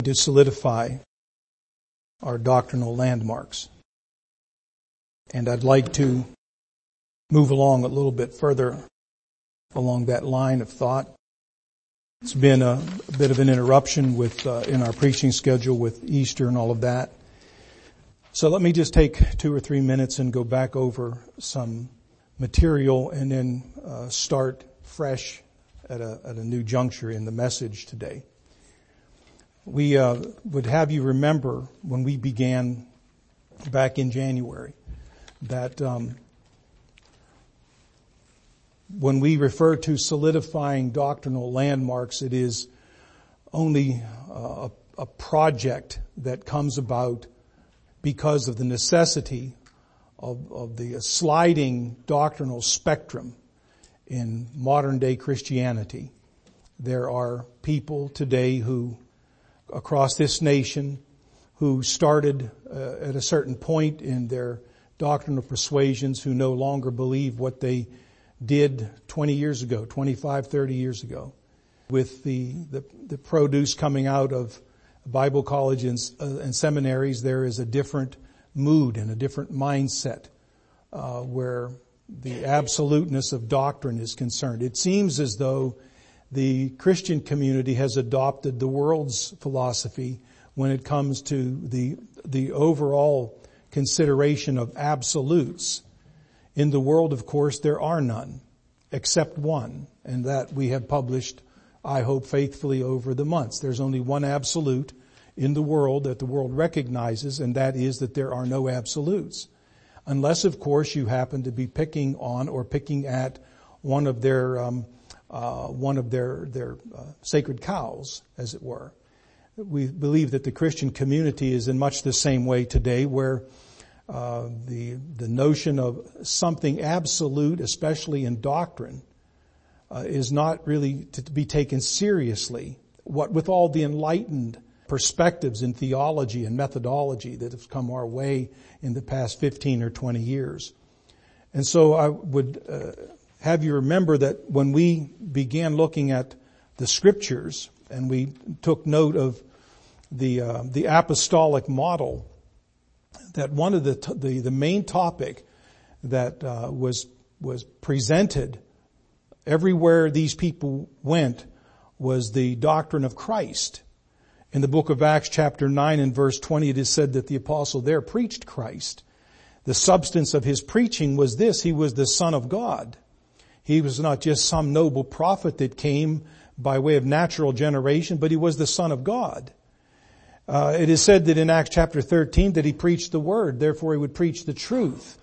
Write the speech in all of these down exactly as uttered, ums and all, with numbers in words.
to solidify our doctrinal landmarks. And I'd like to move along a little bit further along that line of thought. It's been a, a bit of an interruption with uh, in our preaching schedule with Easter and all of that. So let me just take two or three minutes and go back over some material and then uh, start fresh at a, at a new juncture in the message today. We uh, would have you remember when we began back in January that um, when we refer to solidifying doctrinal landmarks, it is only uh, a, a project that comes about because of the necessity of, of the sliding doctrinal spectrum in modern day Christianity. There are people today who across this nation who started uh, at a certain point in their doctrinal persuasions who no longer believe what they did twenty years ago, twenty-five, thirty years ago. With the, the, the produce coming out of Bible colleges and, uh, and seminaries, there is a different mood and a different mindset uh, where the absoluteness of doctrine is concerned. It seems as though the Christian community has adopted the world's philosophy when it comes to the the overall consideration of absolutes. In the world, of course, there are none except one, and that we have published, I hope, faithfully over the months. There's only one absolute in the world that the world recognizes, and that is that there are no absolutes. Unless, of course, you happen to be picking on or picking at one of their um, Uh, one of their their uh, sacred cows, as it were. We believe that the Christian community is in much the same way today, where uh, the the notion of something absolute, especially in doctrine, uh, is not really to be taken seriously. What with all the enlightened perspectives in theology and methodology that have come our way in the past fifteen or twenty years, and so I would. Uh, Have you remember that when we began looking at the scriptures and we took note of the uh, the apostolic model, that one of the t- the, the main topic that uh, was was presented everywhere these people went was the doctrine of Christ. In the book of Acts chapter nine and verse twenty, it is said that the apostle there preached Christ. The substance of his preaching was this: he was the Son of God. He was not just some noble prophet that came by way of natural generation, but he was the Son of God. Uh, it is said that in Acts chapter thirteen that he preached the word, therefore he would preach the truth.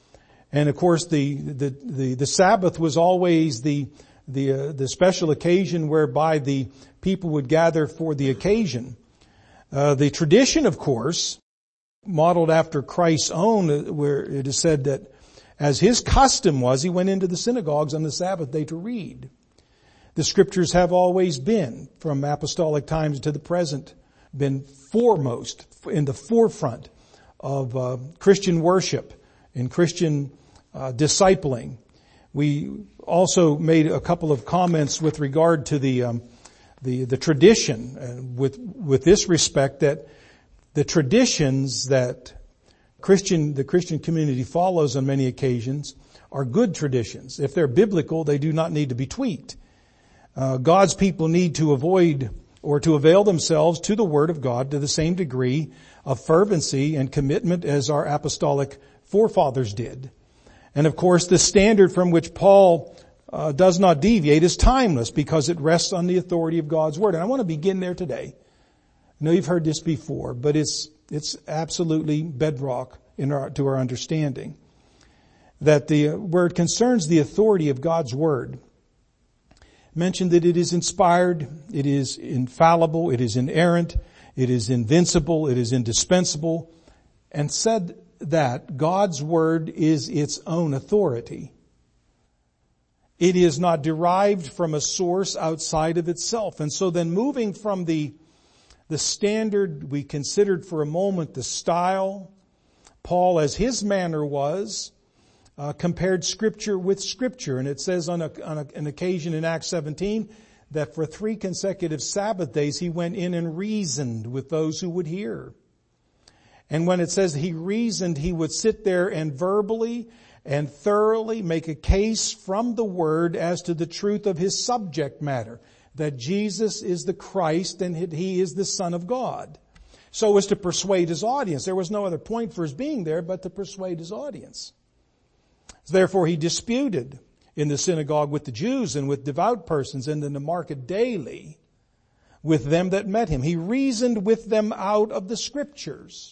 And of course the, the, the, the Sabbath was always the, the, uh, the special occasion whereby the people would gather for the occasion. Uh, the tradition, of course, modeled after Christ's own, where it is said that as his custom was, he went into the synagogues on the Sabbath day to read. The scriptures have always been, from apostolic times to the present, been foremost, in the forefront of uh, Christian worship and Christian uh, discipling. We also made a couple of comments with regard to the um, the, the tradition, and with with this respect, that the traditions that Christian, the Christian community follows on many occasions are good traditions. If they're biblical, they do not need to be tweaked. Uh, God's people need to avoid or to avail themselves to the Word of God to the same degree of fervency and commitment as our apostolic forefathers did. And of course, the standard from which Paul uh, does not deviate is timeless because it rests on the authority of God's Word. And I want to begin there today. I know you've heard this before, but it's It's absolutely bedrock in our, to our understanding that the, where it concerns the authority of God's Word, mentioned that it is inspired, it is infallible, it is inerrant, it is invincible, it is indispensable, and said that God's Word is its own authority. It is not derived from a source outside of itself. And so then moving from the The standard, we considered for a moment the style. Paul, as his manner was, uh, compared Scripture with Scripture. And it says on, a, on a, an occasion in Acts seventeen that for three consecutive Sabbath days he went in and reasoned with those who would hear. And when it says he reasoned, he would sit there and verbally and thoroughly make a case from the Word as to the truth of his subject matter, that Jesus is the Christ and he is the Son of God. So as to persuade his audience. There was no other point for his being there but to persuade his audience. Therefore he disputed in the synagogue with the Jews and with devout persons, and in the market daily with them that met him. He reasoned with them out of the Scriptures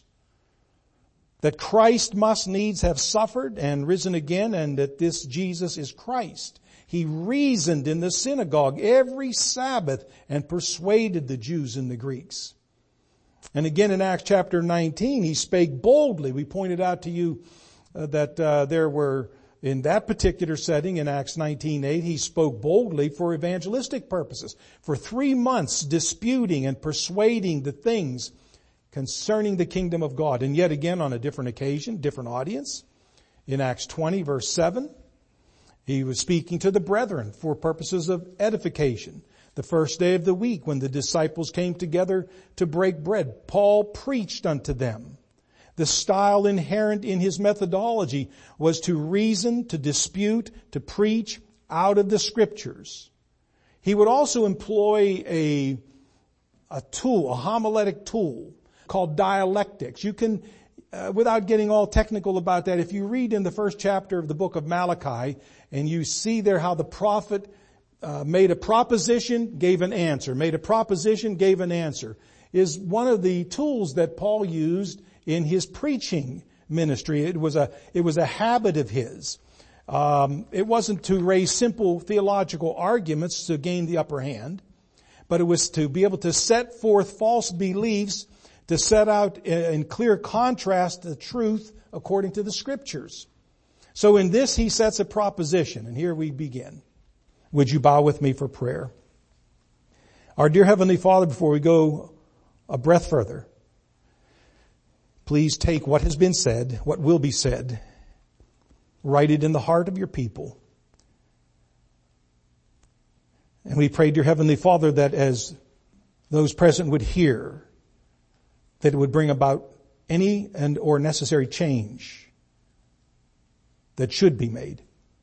that Christ must needs have suffered and risen again, and that this Jesus is Christ. He reasoned in the synagogue every Sabbath and persuaded the Jews and the Greeks. And again in Acts chapter nineteen, he spake boldly. We pointed out to you uh, that uh, there were, in that particular setting in Acts nineteen eight, he spoke boldly for evangelistic purposes. For three months disputing and persuading the things concerning the kingdom of God. And yet again on a different occasion, different audience. In Acts twenty verse seven, he was speaking to the brethren for purposes of edification. The first day of the week when the disciples came together to break bread, Paul preached unto them. The style inherent in his methodology was to reason, to dispute, to preach out of the Scriptures. He would also employ a, a tool, a homiletic tool called dialectics. You can, uh, without getting all technical about that, if you read in the first chapter of the book of Malachi and you see there how the prophet uh, made a proposition, gave an answer, made a proposition, gave an answer, is one of the tools that Paul used in his preaching ministry. It was a, it was a habit of his. Um, it wasn't to raise simple theological arguments to gain the upper hand, but it was to be able to set forth false beliefs, to set out in clear contrast the truth according to the Scriptures. So in this he sets a proposition, and here we begin. Would you bow with me for prayer? Our dear Heavenly Father, before we go a breath further, please take what has been said, what will be said, write it in the heart of your people. And we pray, dear Heavenly Father, that as those present would hear, that it would bring about any and or necessary change that should be made.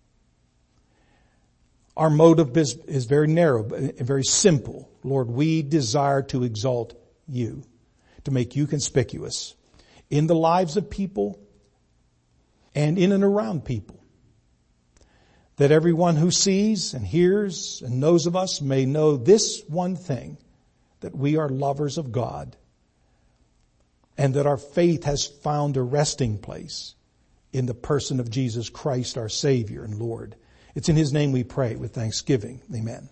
Our motive is, is very narrow and very simple. Lord, we desire to exalt you, to make you conspicuous in the lives of people and in and around people. That everyone who sees and hears and knows of us may know this one thing, that we are lovers of God and that our faith has found a resting place in the person of Jesus Christ, our Savior and Lord. It's in His name we pray with thanksgiving. Amen.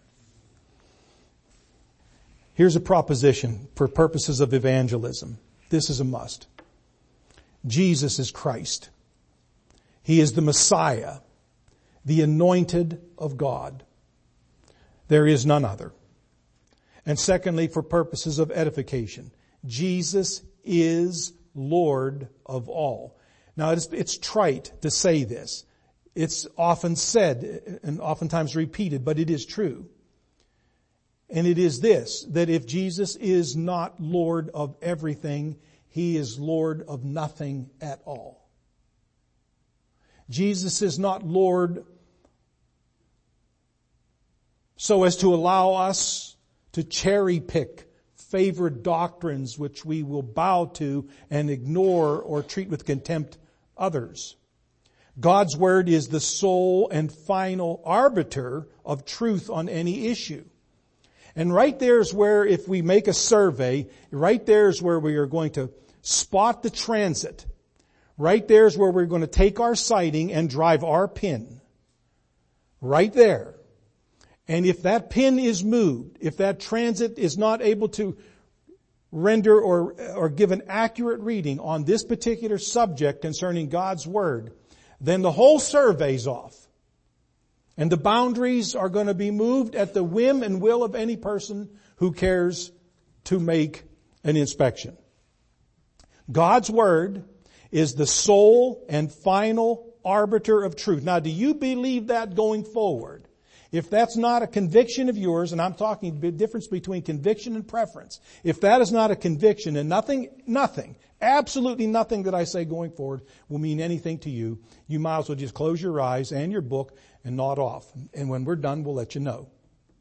Here's a proposition for purposes of evangelism. This is a must. Jesus is Christ. He is the Messiah, the anointed of God. There is none other. And secondly, for purposes of edification, Jesus is Lord of all. Now it's, it's trite to say this. It's often said and oftentimes repeated, but it is true. And it is this, that if Jesus is not Lord of everything, He is Lord of nothing at all. Jesus is not Lord so as to allow us to cherry pick favored doctrines which we will bow to and ignore or treat with contempt others. God's Word is the sole and final arbiter of truth on any issue. And right there is where, if we make a survey, right there is where we are going to spot the transit. Right there is where we're going to take our sighting and drive our pin. Right there. And if that pin is moved, if that transit is not able to render or, or give an accurate reading on this particular subject concerning God's Word, then the whole survey's off. And the boundaries are going to be moved at the whim and will of any person who cares to make an inspection. God's Word is the sole and final arbiter of truth. Now, do you believe that going forward? If that's not a conviction of yours, and I'm talking the difference between conviction and preference, if that is not a conviction, and nothing, nothing, absolutely nothing that I say going forward will mean anything to you, you might as well just close your eyes and your book and nod off. And when we're done, we'll let you know.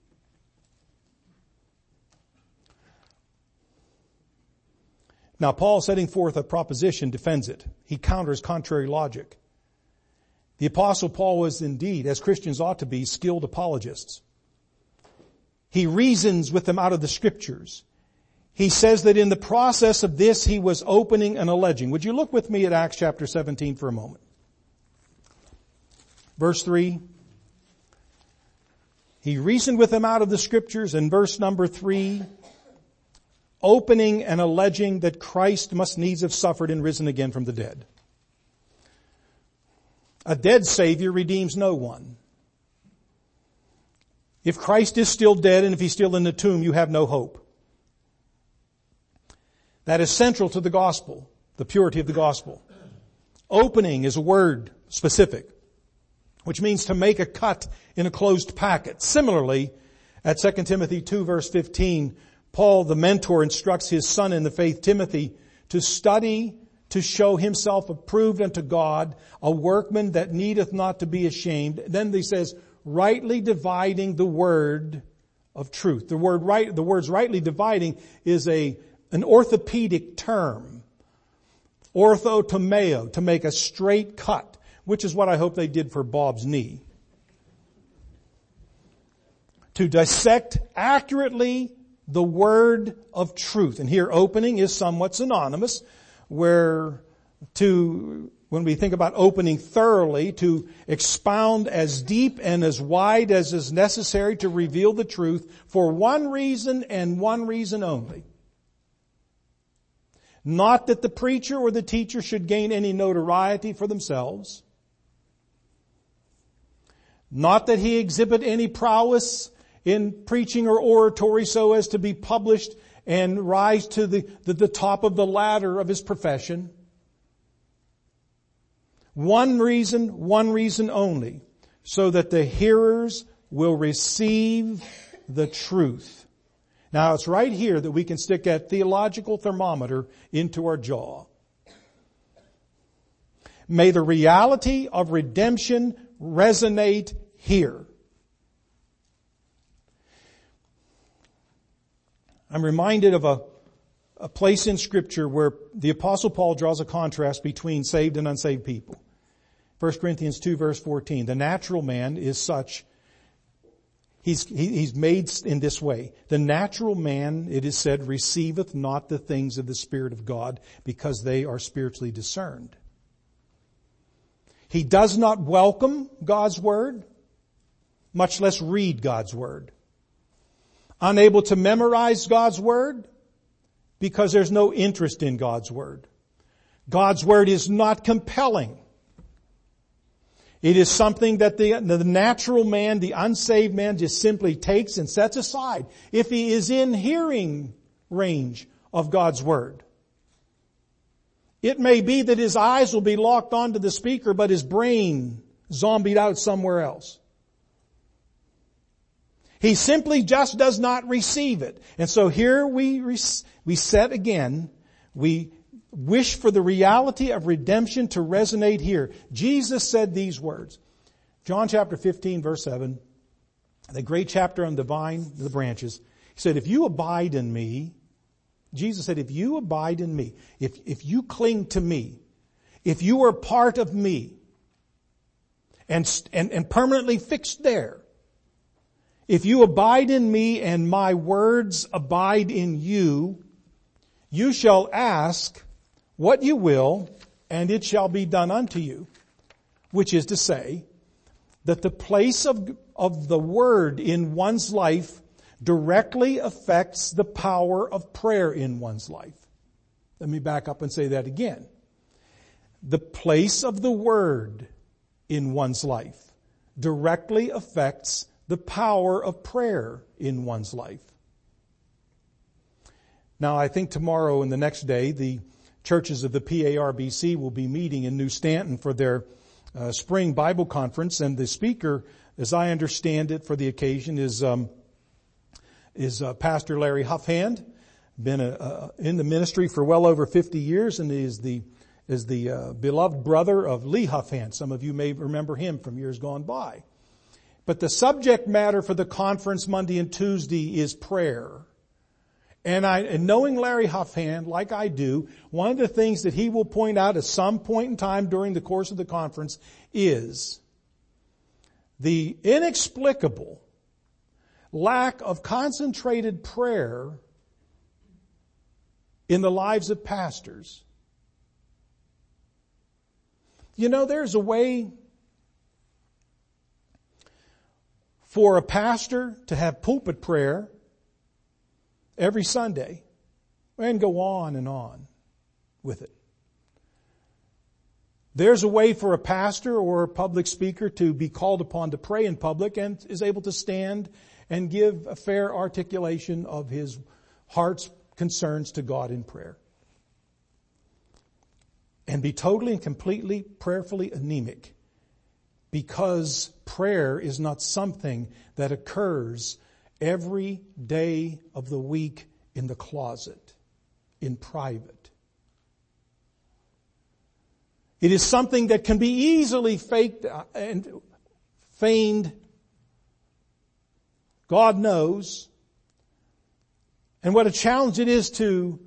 Now, Paul, setting forth a proposition, defends it. He counters contrary logic. The Apostle Paul was indeed, as Christians ought to be, skilled apologists. He reasons with them out of the Scriptures. He says that in the process of this, he was opening and alleging. Would you look with me at Acts chapter seventeen for a moment? Verse three. He reasoned with them out of the Scriptures, and verse number three, opening and alleging that Christ must needs have suffered and risen again from the dead. A dead Savior redeems no one. If Christ is still dead and if He's still in the tomb, you have no hope. That is central to the gospel, the purity of the gospel. Opening is a word specific, which means to make a cut in a closed packet. Similarly, at Second Timothy two verse fifteen, Paul, the mentor, instructs his son in the faith, Timothy, to study to show himself approved unto God, a workman that needeth not to be ashamed. Then he says, rightly dividing the word of truth. The word right, the words rightly dividing is a, an orthopedic term. Orthotomeo, to make a straight cut, which is what I hope they did for Bob's knee. To dissect accurately the word of truth. And here opening is somewhat synonymous, where to, when we think about opening thoroughly, to expound as deep and as wide as is necessary to reveal the truth for one reason and one reason only. Not that the preacher or the teacher should gain any notoriety for themselves. Not that he exhibit any prowess in preaching or oratory so as to be published and rise to the, the, the top of the ladder of his profession. One reason, one reason only, so that the hearers will receive the truth. Now it's right here that we can stick that theological thermometer into our jaw. May the reality of redemption resonate here. I'm reminded of a, a place in Scripture where the Apostle Paul draws a contrast between saved and unsaved people. First Corinthians two verse fourteen. The natural man is such, he's, he, he's made in this way. The natural man, it is said, receiveth not the things of the Spirit of God because they are spiritually discerned. He does not welcome God's Word, much less read God's Word. Unable to memorize God's Word because there's no interest in God's Word. God's Word is not compelling. It is something that the, the natural man, the unsaved man, just simply takes and sets aside if he is in hearing range of God's Word. It may be that his eyes will be locked onto the speaker, but his brain zombied out somewhere else. He simply just does not receive it. And so here we, we set again, we wish for the reality of redemption to resonate here. Jesus said these words. John chapter fifteen verse seven, the great chapter on the vine, the branches. He said, if you abide in me, Jesus said, if you abide in me, if, if you cling to me, if you are part of me and, and, and permanently fixed there, if you abide in me and my words abide in you, you shall ask what you will, and it shall be done unto you. Which is to say, that the place of, of the Word in one's life directly affects the power of prayer in one's life. Let me back up and say that again. The place of the Word in one's life directly affects the power of prayer in one's life. Now, I think tomorrow and the next day, the churches of the P A R B C will be meeting in New Stanton for their uh, spring Bible conference, and the speaker as I understand it for the occasion, is um, is uh, Pastor Larry Huffhand. Been a, uh, in the ministry for well over fifty years, and is the is the uh, beloved brother of Lee Huffhand. Some of you may remember him from years gone by. But the subject matter for the conference Monday and Tuesday is prayer. And I, and knowing Larry Huffhand, like I do, one of the things that he will point out at some point in time during the course of the conference is the inexplicable lack of concentrated prayer in the lives of pastors. You know, there's a way for a pastor to have pulpit prayer every Sunday and go on and on with it. There's a way for a pastor or a public speaker to be called upon to pray in public and is able to stand and give a fair articulation of his heart's concerns to God in prayer. And be totally and completely prayerfully anemic, because prayer is not something that occurs every day of the week in the closet, in private. It is something that can be easily faked and feigned. God knows. And what a challenge it is to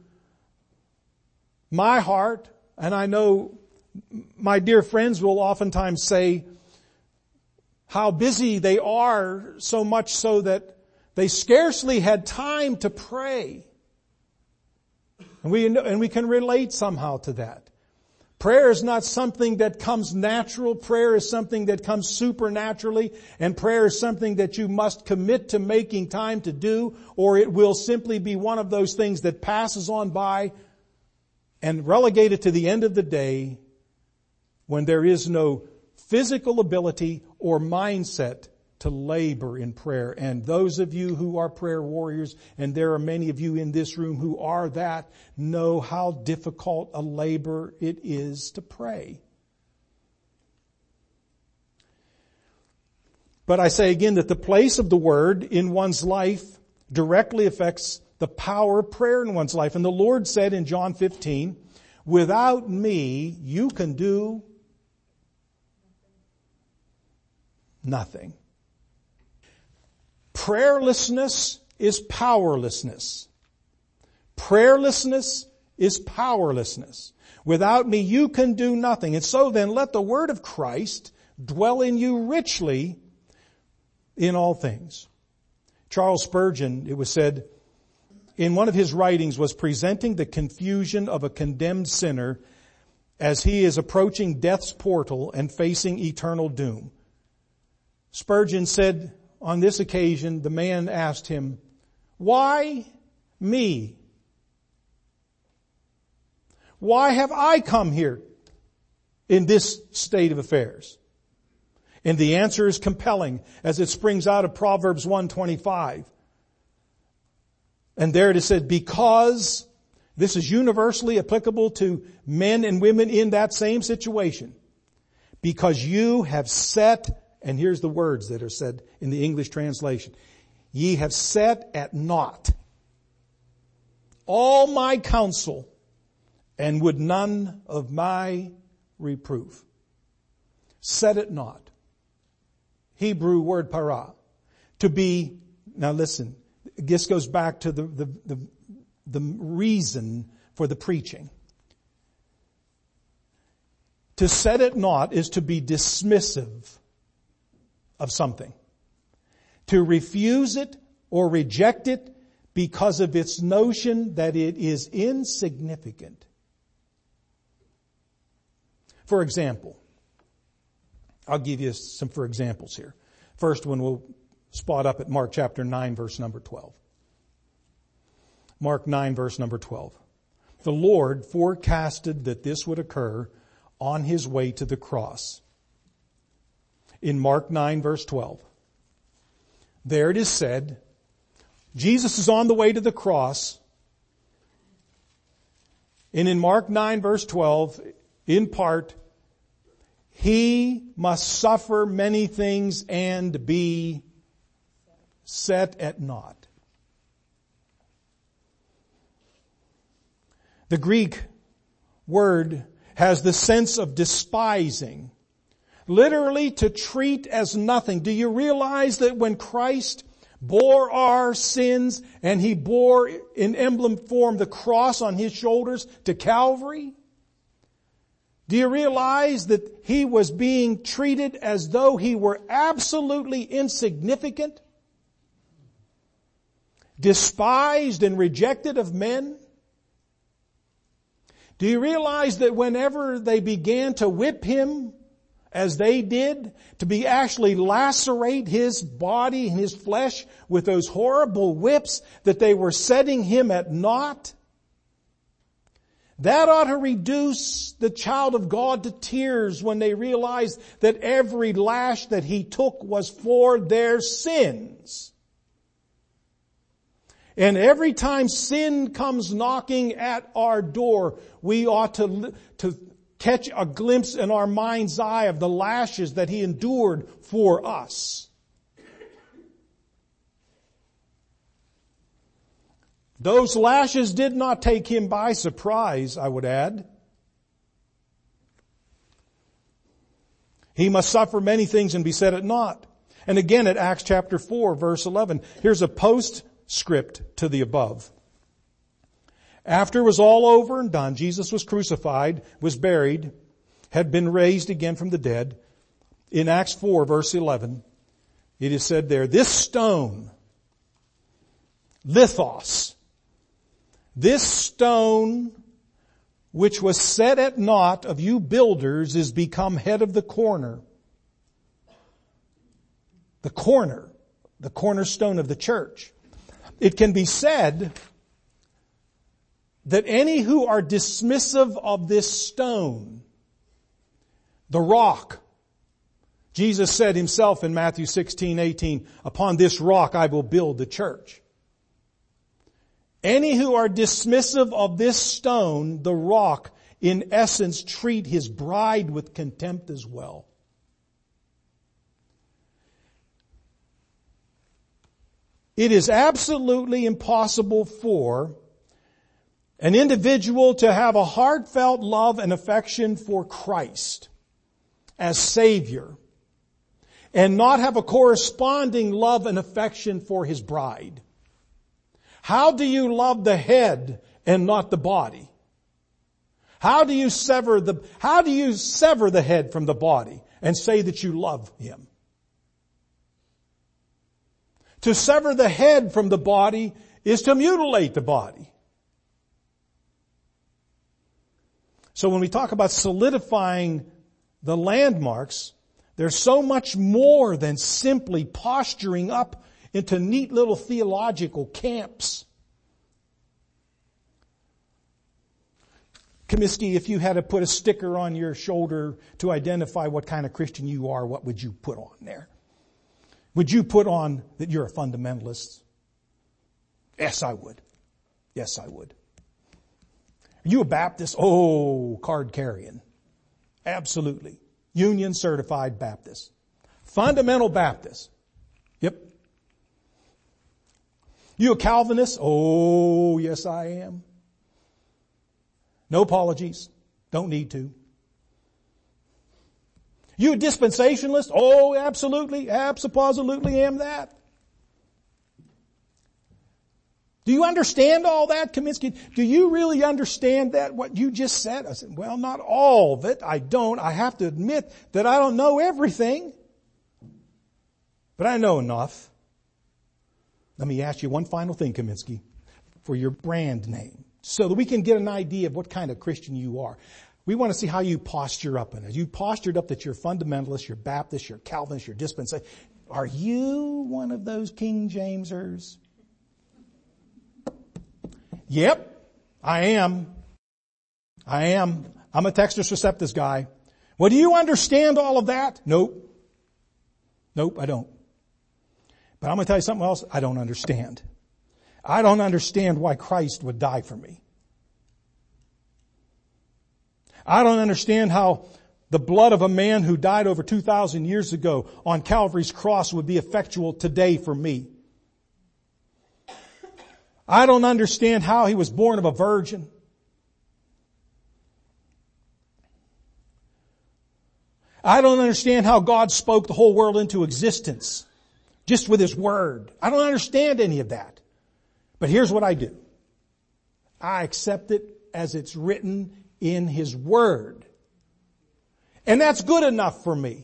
my heart, and I know my dear friends will oftentimes say how busy they are, so much so that they scarcely had time to pray. And we, and we can relate somehow to that. Prayer is not something that comes natural. Prayer is something that comes supernaturally. And prayer is something that you must commit to making time to do, or it will simply be one of those things that passes on by and relegated to the end of the day when there is no physical ability or mindset to labor in prayer. And those of you who are prayer warriors, and there are many of you in this room who are that, know how difficult a labor it is to pray. But I say again that the place of the Word in one's life directly affects the power of prayer in one's life. And the Lord said in John fifteen, "Without me, you can do nothing." Prayerlessness is powerlessness. Prayerlessness is powerlessness. Without me, you can do nothing. And so then, let the word of Christ dwell in you richly in all things. Charles Spurgeon, it was said, in one of his writings, was presenting the confusion of a condemned sinner as he is approaching death's portal and facing eternal doom. Spurgeon said, on this occasion, the man asked him, "Why me? Why have I come here in this state of affairs?" And the answer is compelling as it springs out of Proverbs one twenty-five. And there it is said, because this is universally applicable to men and women in that same situation. Because you have set, and here's the words that are said in the English translation, "Ye have set at naught all my counsel, and would none of my reproof." Set at naught. Hebrew word para. To be, now listen, this goes back to the, the, the, the reason for the preaching. To set at naught is to be dismissive of something. To refuse it or reject it because of its notion that it is insignificant. For example, I'll give you some for examples here. First one we'll spot up at Mark chapter nine, verse number twelve. Mark nine, verse number twelve. The Lord forecasted that this would occur on his way to the cross. In Mark nine, verse twelve. There it is said, Jesus is on the way to the cross. And in Mark nine, verse twelve, in part, He must suffer many things and be set at naught. The Greek word has the sense of despising, literally to treat as nothing. Do you realize that when Christ bore our sins and He bore in emblem form the cross on His shoulders to Calvary? Do you realize that He was being treated as though He were absolutely insignificant, despised and rejected of men? Do you realize that whenever they began to whip Him, as they did, to be actually lacerate His body and His flesh with those horrible whips, that they were setting Him at naught? That ought to reduce the child of God to tears when they realize that every lash that He took was for their sins. And every time sin comes knocking at our door, we ought to, to catch a glimpse in our mind's eye of the lashes that He endured for us. Those lashes did not take Him by surprise, I would add. He must suffer many things and be set at naught. And again at Acts chapter four, verse eleven, here's a postscript to the above. After it was all over and done, Jesus was crucified, was buried, had been raised again from the dead. In Acts four, verse eleven, it is said there, this stone, lithos, this stone which was set at naught of you builders is become head of the corner. The corner, the cornerstone of the church. It can be said that any who are dismissive of this stone, the rock, Jesus said Himself in Matthew sixteen eighteen, upon this rock I will build the church. Any who are dismissive of this stone, the rock, in essence treat His bride with contempt as well. It is absolutely impossible for an individual to have a heartfelt love and affection for Christ as Savior and not have a corresponding love and affection for His bride. How do you love the head and not the body? How do you sever the, how do you sever the head from the body and say that you love Him? To sever the head from the body is to mutilate the body. So when we talk about solidifying the landmarks, there's so much more than simply posturing up into neat little theological camps. Comiskey, if you had to put a sticker on your shoulder to identify what kind of Christian you are, what would you put on there? Would you put on that you're a fundamentalist? Yes, I would. Yes, I would. Are you a Baptist? Oh, card carrying. Absolutely. Union certified Baptist. Fundamental Baptist. Yep. You a Calvinist? Oh, yes I am. No apologies. Don't need to. You a dispensationalist? Oh, absolutely, absolutely am that. Do you understand all that, Comiskey? Do you really understand that, what you just said? I said, well, not all of it. I don't. I have to admit that I don't know everything. But I know enough. Let me ask you one final thing, Comiskey, for your brand name, so that we can get an idea of what kind of Christian you are. We want to see how you posture up in it. You postured up that you're fundamentalist, you're Baptist, you're Calvinist, you're dispensational. Are you one of those King Jamesers? Yep, I am. I am. I'm a Textus Receptus guy. Well, do you understand all of that? Nope. Nope, I don't. But I'm going to tell you something else I don't understand. I don't understand why Christ would die for me. I don't understand how The blood of a man who died over two thousand years ago on Calvary's cross would be effectual today for me. I don't understand how he was born of a virgin. I don't understand how God spoke the whole world into existence just with His Word. I don't understand any of that. But here's what I do. I accept it as it's written in His Word. And that's good enough for me.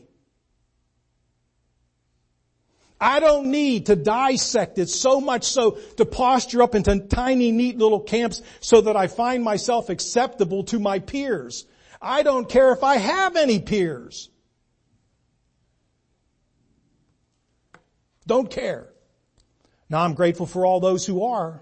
I don't need to dissect it so much so to posture up into tiny, neat little camps so that I find myself acceptable to my peers. I don't care if I have any peers. Don't care. Now I'm grateful for all those who are.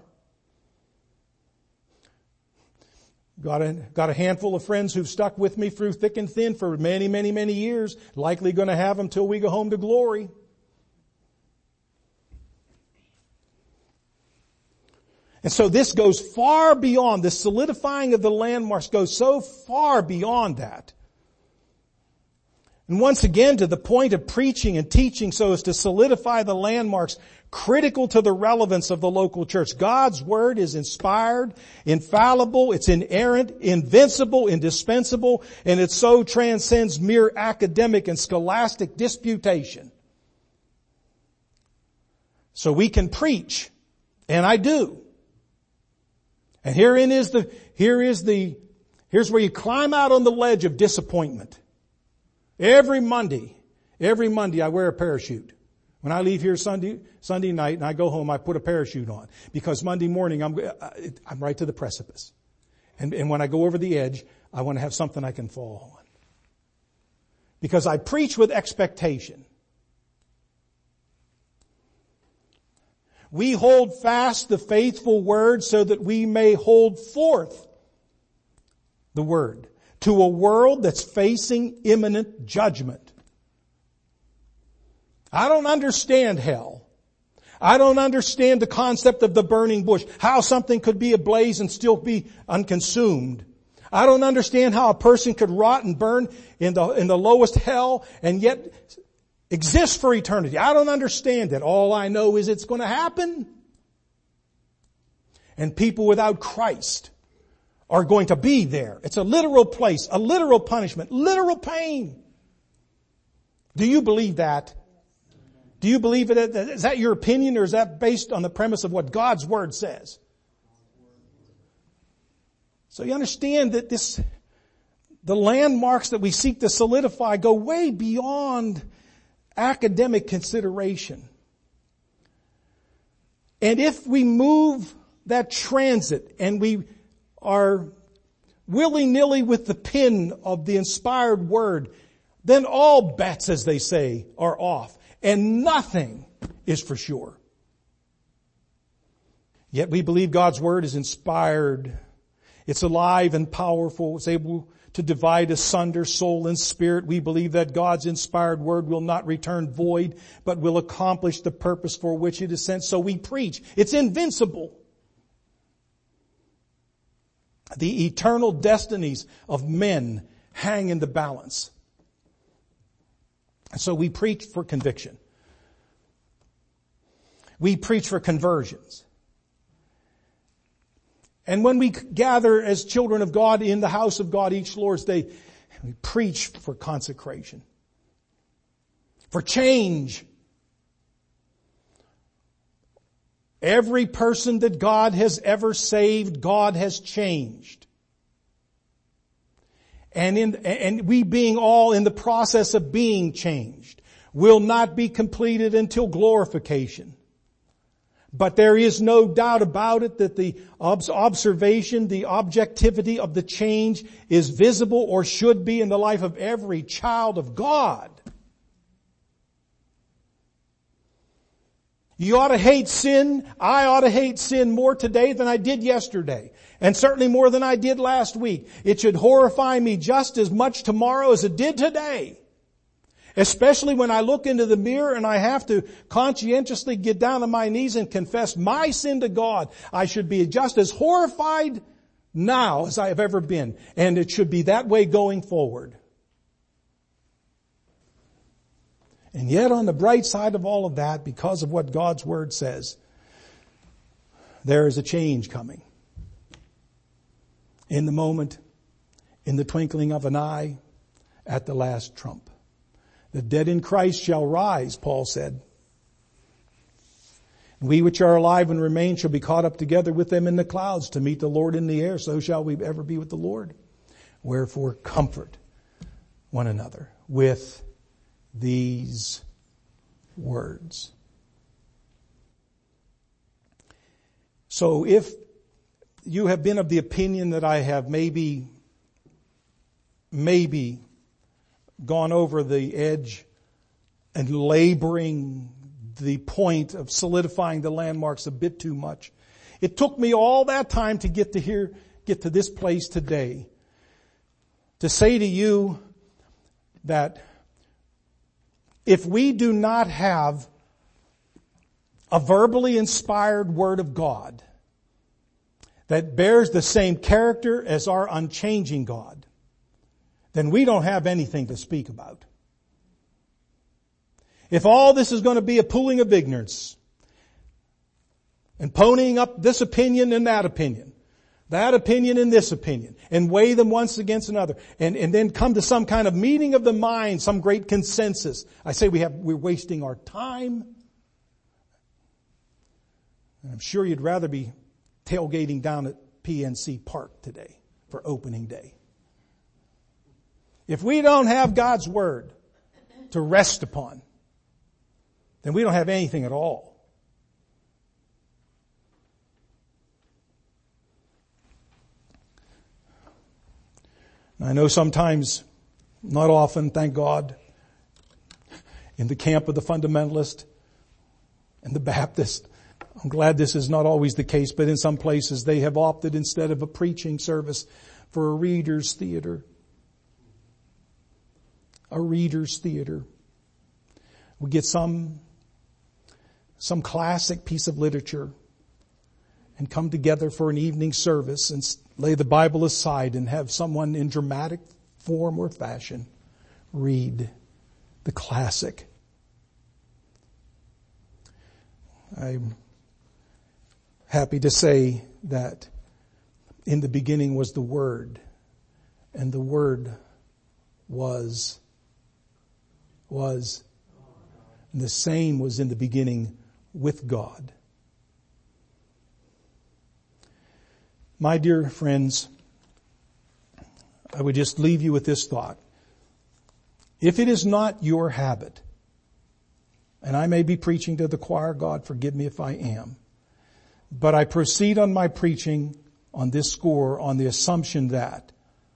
Got a, got a handful of friends who've stuck with me through thick and thin for many, many, many years. Likely going to have them till we go home to glory. And so this goes far beyond, the solidifying of the landmarks goes so far beyond that. And once again, to the point of preaching and teaching so as to solidify the landmarks, critical to the relevance of the local church. God's Word is inspired, infallible, it's inerrant, invincible, indispensable, and it so transcends mere academic and scholastic disputation. So we can preach, and I do. And herein is the, here is the, here's where you climb out on the ledge of disappointment. Every Monday, every Monday I wear a parachute. When I leave here Sunday, Sunday night and I go home, I put a parachute on. Because Monday morning I'm, I'm right to the precipice. And, and when I go over the edge, I want to have something I can fall on. Because I preach with expectation. We hold fast the faithful word so that we may hold forth the word to a world that's facing imminent judgment. I don't understand hell. I don't understand the concept of the burning bush, how something could be ablaze and still be unconsumed. I don't understand how a person could rot and burn in the, in the lowest hell and yet exist for eternity. I don't understand it. All I know is it's going to happen. And people without Christ are going to be there. It's a literal place, a literal punishment, literal pain. Do you believe that? Do you believe it? Is that your opinion, or is that based on the premise of what God's Word says? So you understand that this, the landmarks that we seek to solidify go way beyond academic consideration. And if we move that transit and we are willy-nilly with the pen of the inspired word, then all bets, as they say, are off. And nothing is for sure. Yet we believe God's Word is inspired. It's alive and powerful. It's able to divide asunder soul and spirit. We believe that God's inspired Word will not return void, but will accomplish the purpose for which it is sent. So we preach. It's invincible. The eternal destinies of men hang in the balance. And so we preach for conviction. We preach for conversions. And when we gather as children of God in the house of God each Lord's Day, we preach for consecration, for change. Every person that God has ever saved, God has changed. And in, and we being all in the process of being changed will not be completed until glorification. But there is no doubt about it that the observation, the objectivity of the change is visible or should be in the life of every child of God. You ought to hate sin. I ought to hate sin more today than I did yesterday. And certainly more than I did last week. It should horrify me just as much tomorrow as it did today. Especially when I look into the mirror and I have to conscientiously get down on my knees and confess my sin to God. I should be just as horrified now as I have ever been. And it should be that way going forward. And yet on the bright side of all of that, because of what God's Word says, there is a change coming. In the moment, in the twinkling of an eye, at the last trump. The dead in Christ shall rise, Paul said. And we which are alive and remain shall be caught up together with them in the clouds to meet the Lord in the air. So shall we ever be with the Lord. Wherefore comfort one another with these words. So if you have been of the opinion that I have maybe, maybe gone over the edge and laboring the point of solidifying the landmarks a bit too much, it took me all that time to get to here, get to this place today, to say to you that if we do not have a verbally inspired Word of God that bears the same character as our unchanging God, then we don't have anything to speak about. If all this is going to be a pooling of ignorance and ponying up this opinion and that opinion, that opinion and this opinion, and weigh them once against another, and, and then come to some kind of meeting of the mind, some great consensus, I say we have, we're wasting our time. And I'm sure you'd rather be tailgating down at P N C Park today for opening day. If we don't have God's Word to rest upon, then we don't have anything at all. I know sometimes, not often, thank God, in the camp of the fundamentalist and the Baptist, I'm glad this is not always the case, but in some places they have opted, instead of a preaching service, for a reader's theater. A reader's theater. We get some, some classic piece of literature and come together for an evening service and lay the Bible aside and have someone in dramatic form or fashion read the classic. I'm happy to say that in the beginning was the Word, and the Word was, was, and the same was in the beginning with God. My dear friends, I would just leave you with this thought. If it is not your habit, and I may be preaching to the choir, God forgive me if I am, but I proceed on my preaching on this score on the assumption that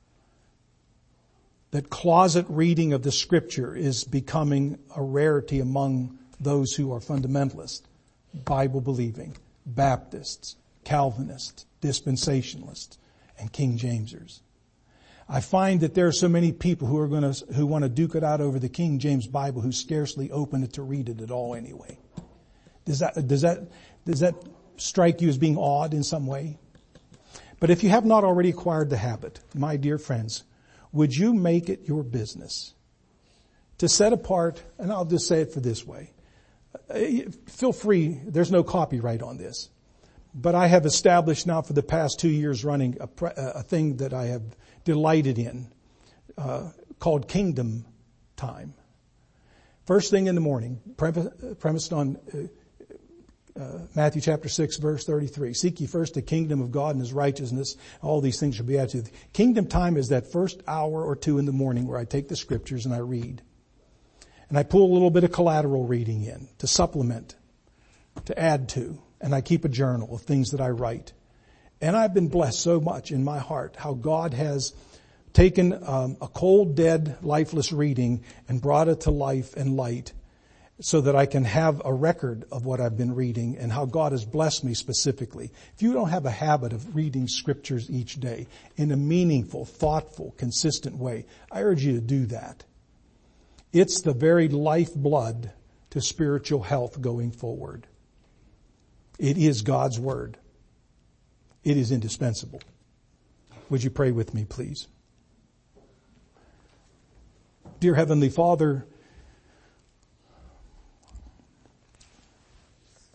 that closet reading of the Scripture is becoming a rarity among those who are fundamentalists, Bible-believing, Baptists, Calvinists, Dispensationalists, and King Jamesers. I find that there are so many people who are going to, who want to duke it out over the King James Bible who scarcely open it to read it at all anyway. Does that, does that, does that strike you as being odd in some way? But if you have not already acquired the habit, my dear friends, would you make it your business to set apart, and I'll just say it for this way. Feel free, there's no copyright on this. But I have established now for the past two years running a, a thing that I have delighted in, uh, called Kingdom Time. First thing in the morning, premised on uh, uh, Matthew chapter six, verse thirty-three. Seek ye first the kingdom of God and His righteousness. All these things shall be added to you. Kingdom time is that first hour or two in the morning where I take the Scriptures and I read. And I pull a little bit of collateral reading in to supplement, to add to. And I keep a journal of things that I write. And I've been blessed so much in my heart how God has taken um, a cold, dead, lifeless reading and brought it to life and light so that I can have a record of what I've been reading and how God has blessed me specifically. If you don't have a habit of reading Scriptures each day in a meaningful, thoughtful, consistent way, I urge you to do that. It's the very lifeblood to spiritual health going forward. It is God's Word. It is indispensable. Would you pray with me, please? Dear Heavenly Father,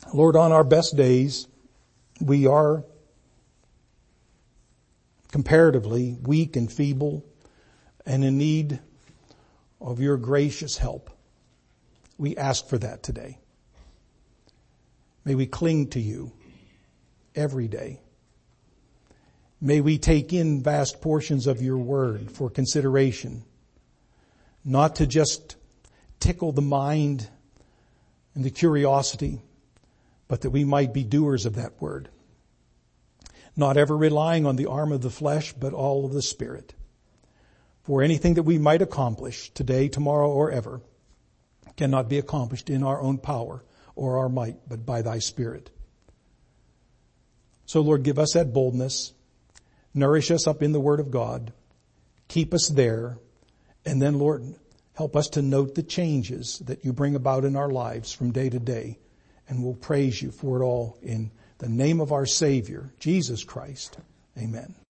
Lord, on our best days, we are comparatively weak and feeble and in need of your gracious help. We ask for that today. May we cling to you every day. May we take in vast portions of your word for consideration, not to just tickle the mind and the curiosity, but that we might be doers of that word. Not ever relying on the arm of the flesh, but all of the Spirit. For anything that we might accomplish today, tomorrow, or ever cannot be accomplished in our own power or our might, but by thy Spirit. So Lord, give us that boldness. Nourish us up in the Word of God. Keep us there. And then, Lord, help us to note the changes that you bring about in our lives from day to day. And we'll praise you for it all in the name of our Savior, Jesus Christ. Amen.